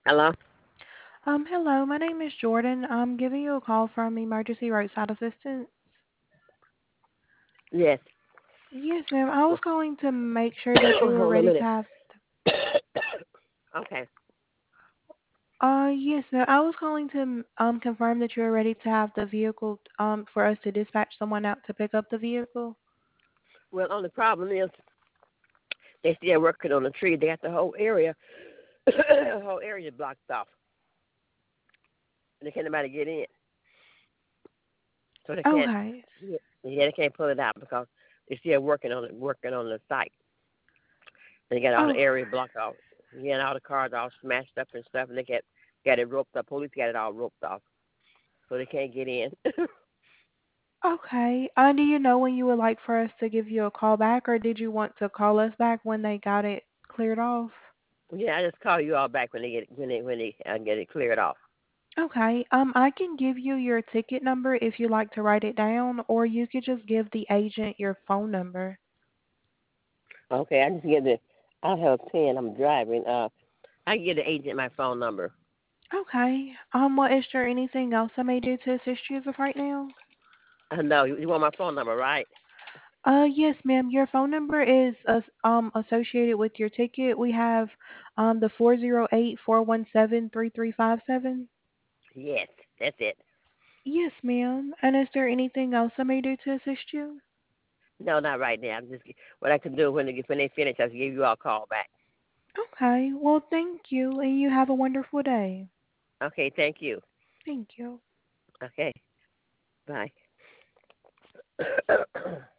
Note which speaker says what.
Speaker 1: Hello?
Speaker 2: Hello, my name is Jordan. I'm giving you a call from Emergency Roadside Assistance.
Speaker 1: Yes.
Speaker 2: Yes, ma'am. I was calling to make sure that you were
Speaker 1: Hold on a
Speaker 2: ready to
Speaker 1: minute.
Speaker 2: have.
Speaker 1: Okay.
Speaker 2: Yes, ma'am. I was calling to confirm that you were ready to have the vehicle for us to dispatch someone out to pick up the vehicle.
Speaker 1: Well, only problem is they still working on the tree. They got the whole area, the whole area blocked off. They can't nobody get in, so they can't.
Speaker 2: Okay.
Speaker 1: Yeah, they can't pull it out because they're still working on it, working on the site. They got all the
Speaker 2: Oh,
Speaker 1: area blocked off. Yeah, and all the cars all smashed up and stuff, and they got it roped up. Police got it all roped off, so they can't get in.
Speaker 2: okay. Do you know when you would like for us to give you a call back, or did you want to call us back when they got it cleared off?
Speaker 1: Yeah, I just call you all back when they get get it cleared off.
Speaker 2: Okay. I can give you your ticket number if you'd like to write it down, or you could just give the agent your phone number.
Speaker 1: Okay, I just get the. I have a pen. I'm driving. I can get the agent my phone number.
Speaker 2: Okay. Well, is there anything else I may do to assist you as of right now?
Speaker 1: No, you want my phone number, right?
Speaker 2: Yes, ma'am. Your phone number is associated with your ticket. We have the 408-417-3357.
Speaker 1: Yes, that's it.
Speaker 2: Yes, ma'am. And is there anything else I may do to assist you?
Speaker 1: No, not right now. I'm just what I can do when they finish. I'll give you all a call back.
Speaker 2: Okay. Well, thank you, and you have a wonderful day.
Speaker 1: Okay, thank you.
Speaker 2: Thank you.
Speaker 1: Okay, bye.